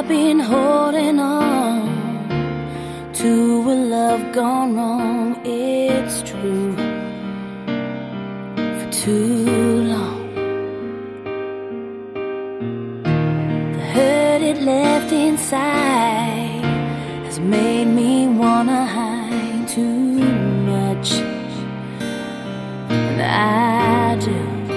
I've been holding on to a love gone wrong, it's true, for too long. The hurt it left inside has made me wanna hide too much, and I do.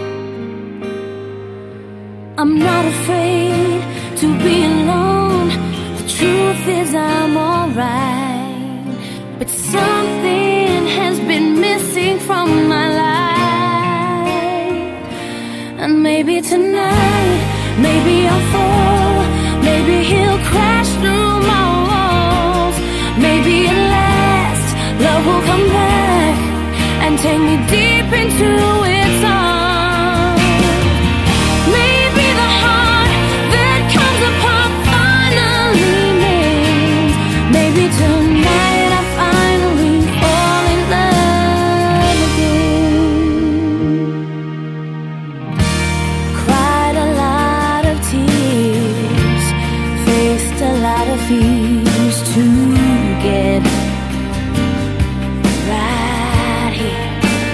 I'm not afraid to be alone. The truth is I'm alright, but something has been missing from my life. And maybe tonight, maybe I'll fall, maybe he'll crash through my walls. Maybe at last love will come back and take me deep into its arms. Tonight I finally fall in love again. Cried a lot of tears, faced a lot of fears to get right here.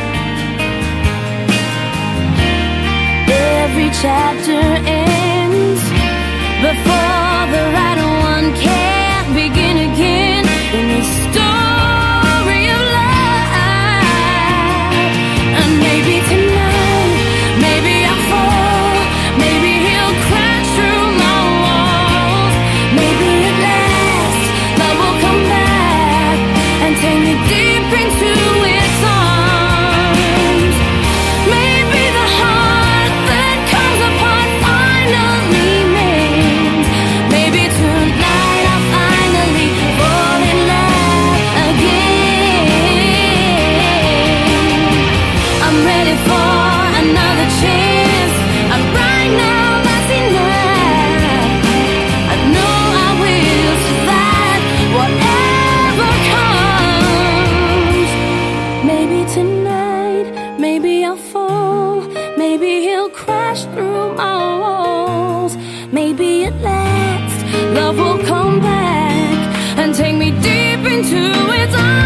Every chapter ends before the right one can begin again. In this story of life. And maybe tonight, maybe I'll fall, maybe he'll crash through my walls. Maybe at last love will come back and take me deep into its arms. Maybe the heart that comes apart finally mends. Maybe tonight I'll finally fall in love again. I'm ready for another chance, and right now that's enough. I know I will survive whatever comes. Maybe tonight, maybe I'll fall, maybe he'll crash through my walls. Maybe at last love will come back and take me deep into its arms.